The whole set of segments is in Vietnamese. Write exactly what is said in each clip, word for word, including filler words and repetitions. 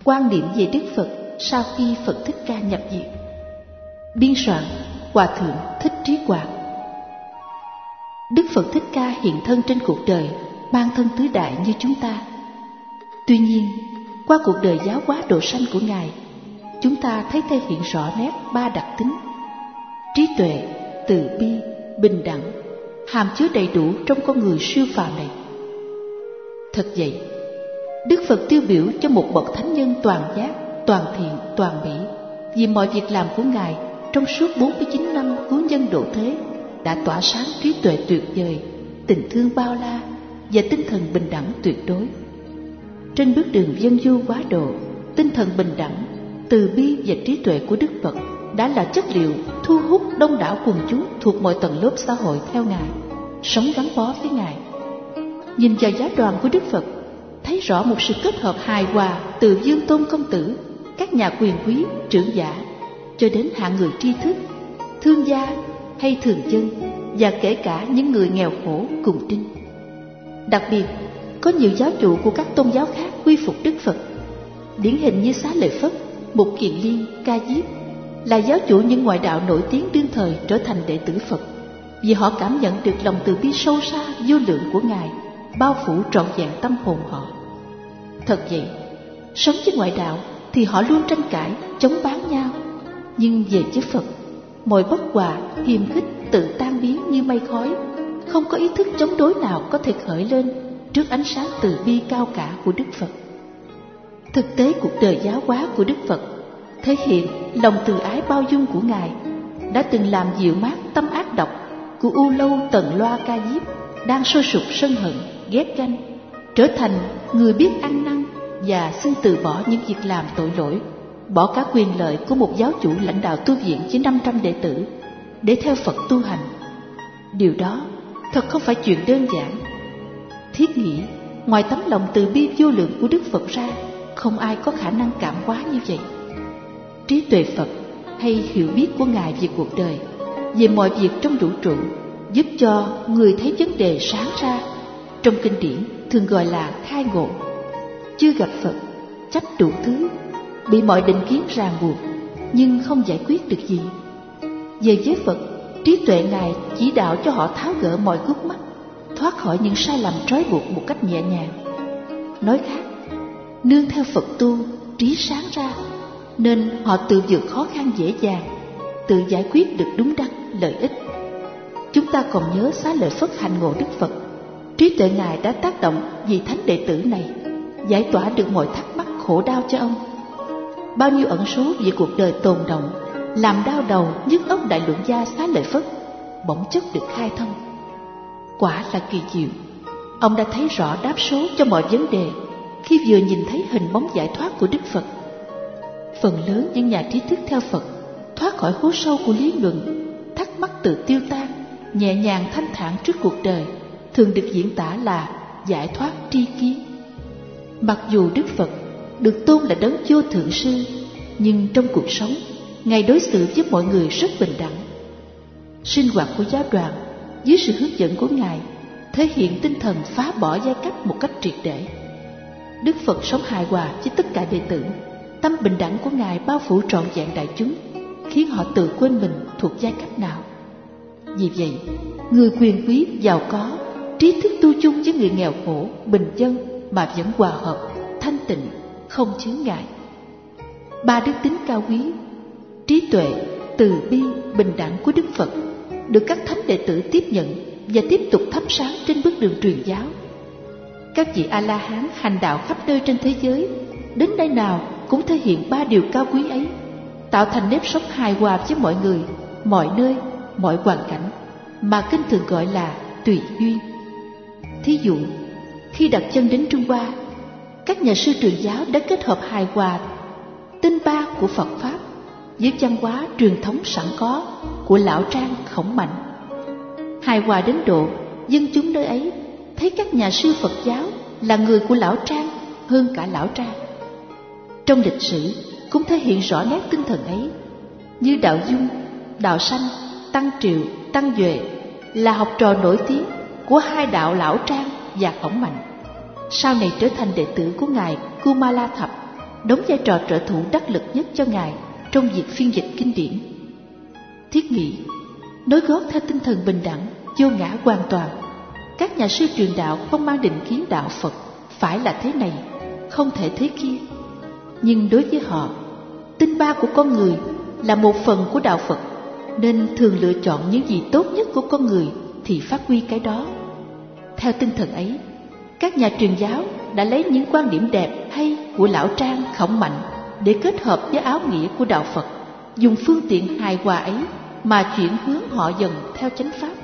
Quan niệm về Đức Phật sau khi Phật Thích Ca nhập diệt. Biên soạn Hòa thượng Thích Trí Quảng. Đức Phật Thích Ca hiện thân trên cuộc đời mang thân tứ đại như chúng ta. Tuy nhiên, qua cuộc đời giáo hóa độ sanh của Ngài, chúng ta thấy thể hiện rõ nét ba đặc tính: trí tuệ, từ bi, bình đẳng, hàm chứa đầy đủ trong con người siêu phàm này. Thật vậy, Đức Phật tiêu biểu cho một bậc thánh nhân toàn giác, toàn thiện, toàn mỹ, vì mọi việc làm của Ngài trong suốt bốn mươi chín năm cứu nhân độ thế đã tỏa sáng trí tuệ tuyệt vời, tình thương bao la và tinh thần bình đẳng tuyệt đối. Trên bước đường vân du hóa độ, tinh thần bình đẳng, từ bi và trí tuệ của Đức Phật đã là chất liệu thu hút đông đảo quần chúng thuộc mọi tầng lớp xã hội theo Ngài, sống gắn bó với Ngài. Nhìn vào giáo đoàn của Đức Phật, thấy rõ một sự kết hợp hài hòa từ vương tôn công tử, các nhà quyền quý, trưởng giả, cho đến hạng người tri thức, thương gia hay thường dân, và kể cả những người nghèo khổ cùng trinh. Đặc biệt, có nhiều giáo chủ của các tôn giáo khác quy phục Đức Phật. Điển hình như Xá Lợi Phất, Mục Kiền Liên, Ca Diếp là giáo chủ những ngoại đạo nổi tiếng đương thời trở thành đệ tử Phật, vì họ cảm nhận được lòng từ bi sâu xa vô lượng của Ngài bao phủ trọn vẹn tâm hồn họ. Thật vậy, sống với ngoại đạo thì họ luôn tranh cãi, chống bán nhau, nhưng về với Phật, mọi bất hòa, hiềm khích tự tan biến như mây khói, không có ý thức chống đối nào có thể khởi lên trước ánh sáng từ bi cao cả của Đức Phật. Thực tế cuộc đời giáo hóa của Đức Phật thể hiện lòng từ ái bao dung của Ngài đã từng làm dịu mát tâm ác độc của U Lâu, Tần Loa, Ca Diếp đang sôi sục sân hận, ghét ganh, trở thành người biết ăn năn và xin từ bỏ những việc làm tội lỗi, bỏ cả quyền lợi của một giáo chủ lãnh đạo tu viện với năm trăm đệ tử để theo Phật tu hành. Điều đó thật không phải chuyện đơn giản. Thiết nghĩ, ngoài tấm lòng từ bi vô lượng của Đức Phật ra, không ai có khả năng cảm hóa như vậy. Trí tuệ Phật hay hiểu biết của Ngài về cuộc đời, về mọi việc trong vũ trụ, giúp cho người thấy vấn đề sáng ra. Trong kinh điển thường gọi là khai ngộ. Chưa gặp Phật, chấp đủ thứ, bị mọi định kiến ràng buộc, nhưng không giải quyết được gì. Về với Phật, trí tuệ Ngài chỉ đạo cho họ tháo gỡ mọi khúc mắc, thoát khỏi những sai lầm trói buộc một cách nhẹ nhàng. Nói khác, nương theo Phật tu, trí sáng ra, nên họ tự vượt khó khăn dễ dàng, tự giải quyết được đúng đắn lợi ích. Chúng ta còn nhớ Xá Lợi Phất hành ngộ Đức Phật, trí tuệ Ngài đã tác động vị thánh đệ tử này, giải tỏa được mọi thắc mắc khổ đau cho ông. Bao nhiêu ẩn số về cuộc đời tồn động, làm đau đầu nhức óc đại luận gia Xá Lợi Phất bỗng chốc được khai thông. Quả là kỳ diệu, ông đã thấy rõ đáp số cho mọi vấn đề khi vừa nhìn thấy hình bóng giải thoát của Đức Phật. Phần lớn những nhà trí thức theo Phật thoát khỏi hố sâu của lý luận, thắc mắc tự tiêu tan, nhẹ nhàng thanh thản trước cuộc đời, thường được diễn tả là giải thoát tri kiến. Mặc dù Đức Phật được tôn là đấng vô thượng sư, nhưng trong cuộc sống, Ngài đối xử với mọi người rất bình đẳng. Sinh hoạt của giáo đoàn dưới sự hướng dẫn của Ngài thể hiện tinh thần phá bỏ giai cấp một cách triệt để. Đức Phật sống hài hòa với tất cả đệ tử. Tâm bình đẳng của Ngài bao phủ trọn vẹn đại chúng, khiến họ tự quên mình thuộc giai cấp nào. Vì vậy, người quyền quý, giàu có, trí thức tu chung với người nghèo khổ, bình dân mà vẫn hòa hợp, thanh tịnh, không chướng ngại. Ba đức tính cao quý, trí tuệ, từ bi, bình đẳng của Đức Phật được các thánh đệ tử tiếp nhận và tiếp tục thắp sáng trên bước đường truyền giáo. Các vị A-la-hán hành đạo khắp nơi trên thế giới, đến nơi nào cũng thể hiện ba điều cao quý ấy, tạo thành nếp sống hài hòa với mọi người, mọi nơi, mọi hoàn cảnh, mà kinh thường gọi là tùy duyên. Thí dụ, khi đặt chân đến Trung Hoa, các nhà sư truyền giáo đã kết hợp hài hòa tinh ba của Phật Pháp với văn hóa truyền thống sẵn có của Lão Trang, Khổng Mạnh. Hài hòa đến độ dân chúng nơi ấy thấy các nhà sư Phật giáo là người của Lão Trang hơn cả Lão Trang. Trong lịch sử cũng thể hiện rõ nét tinh thần ấy, như Đạo Dung, Đạo Sanh, Tăng Triệu, Tăng Duệ là học trò nổi tiếng của hai đạo Lão Trang và Khổng Mạnh, sau này trở thành đệ tử của ngài Kumala Thập, đóng vai trò trợ thủ đắc lực nhất cho Ngài trong việc phiên dịch kinh điển. Thiết nghĩ, nối gót theo tinh thần bình đẳng, vô ngã hoàn toàn. Các nhà sư truyền đạo không mang định kiến đạo Phật phải là thế này, không thể thế kia. Nhưng đối với họ, tinh ba của con người là một phần của đạo Phật, nên thường lựa chọn những gì tốt nhất của con người thì phát huy cái đó. Theo tinh thần ấy, các nhà truyền giáo đã lấy những quan điểm đẹp hay của Lão Trang, Khổng Mạnh để kết hợp với áo nghĩa của đạo Phật, dùng phương tiện hài hòa ấy mà chuyển hướng họ dần theo chánh pháp.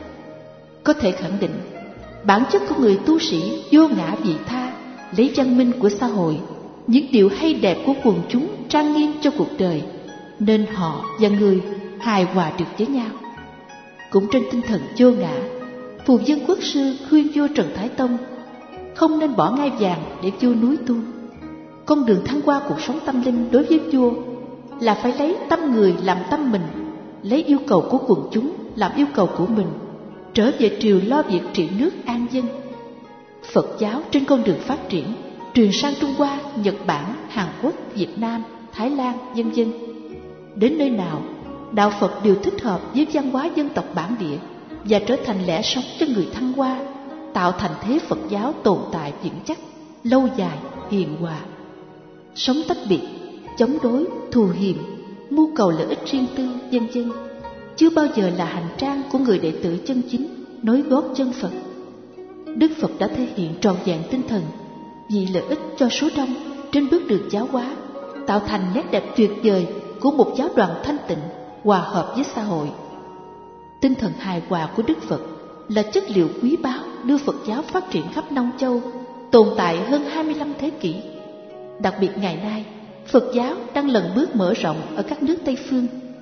Có thể khẳng định, bản chất của người tu sĩ vô ngã vị tha, lấy văn minh của xã hội, những điều hay đẹp của quần chúng trang nghiêm cho cuộc đời, nên họ và người hài hòa được với nhau. Cũng trên tinh thần vô ngã, Phù Dân Quốc sư khuyên vua Trần Thái Tông không nên bỏ ngai vàng để vua núi tu. Con đường thăng hoa cuộc sống tâm linh đối với vua là phải lấy tâm người làm tâm mình, lấy yêu cầu của quần chúng làm yêu cầu của mình, trở về triều lo việc trị nước an dân. Phật giáo trên con đường phát triển truyền sang Trung Hoa, Nhật Bản, Hàn Quốc, Việt Nam, Thái Lan, vân vân. Đến nơi nào, đạo Phật đều thích hợp với văn hóa dân tộc bản địa và trở thành lẽ sống cho người thăng hoa, tạo thành thế Phật giáo tồn tại vững chắc, lâu dài, hiền hòa. Sống tách biệt, chống đối, thù hiềm, mưu cầu lợi ích riêng tư, vân vân, chưa bao giờ là hành trang của người đệ tử chân chính, nối gót chân Phật. Đức Phật đã thể hiện trọn vẹn tinh thần vì lợi ích cho số đông trên bước đường giáo hóa, tạo thành nét đẹp tuyệt vời của một giáo đoàn thanh tịnh, hòa hợp với xã hội. Tinh thần hài hòa của Đức Phật là chất liệu quý báu đưa Phật giáo phát triển khắp Nông Châu, tồn tại hơn hai mươi lăm thế kỷ. Đặc biệt ngày nay, Phật giáo đang lần bước mở rộng ở các nước Tây Phương,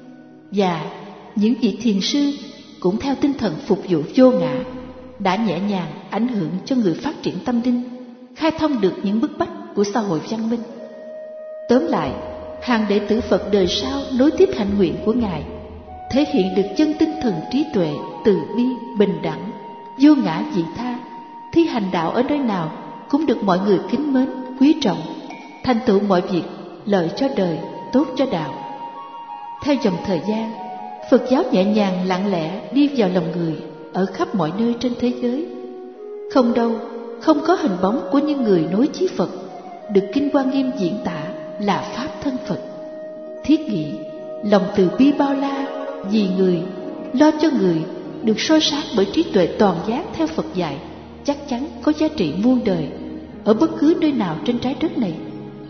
và những vị thiền sư cũng theo tinh thần phục vụ vô ngã đã nhẹ nhàng ảnh hưởng cho người phát triển tâm linh, khai thông được những bức bách của xã hội văn minh. Tóm lại, hàng đệ tử Phật đời sau nối tiếp hạnh nguyện của Ngài, thể hiện được chân tinh thần trí tuệ, từ bi, bình đẳng, vô ngã vị tha, thi hành đạo ở nơi nào cũng được mọi người kính mến, quý trọng, thành tựu mọi việc lợi cho đời, tốt cho đạo. Theo dòng thời gian, Phật giáo nhẹ nhàng lặng lẽ đi vào lòng người ở khắp mọi nơi trên thế giới. Không đâu không có hình bóng của những người nối chí Phật, được Kinh Hoa Nghiêm diễn tả là pháp thân Phật. Thiết nghĩ, lòng từ bi bao la, vì người, lo cho người, được soi sáng bởi trí tuệ toàn giác theo Phật dạy, chắc chắn có giá trị muôn đời ở bất cứ nơi nào trên trái đất này.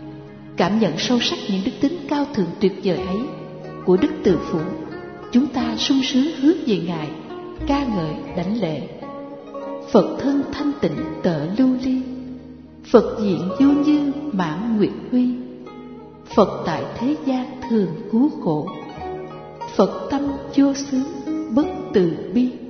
Cảm nhận sâu sắc những đức tính cao thượng tuyệt vời ấy của Đức Từ Phụ, chúng ta sung sướng hướng về Ngài, ca ngợi đảnh lễ. Phật thân thanh tịnh tợ lưu ly, Phật diện vô như mãn nguyệt huy. Phật tại thế gian thường cứu khổ, Phật tâm vô xứ bất từ bi.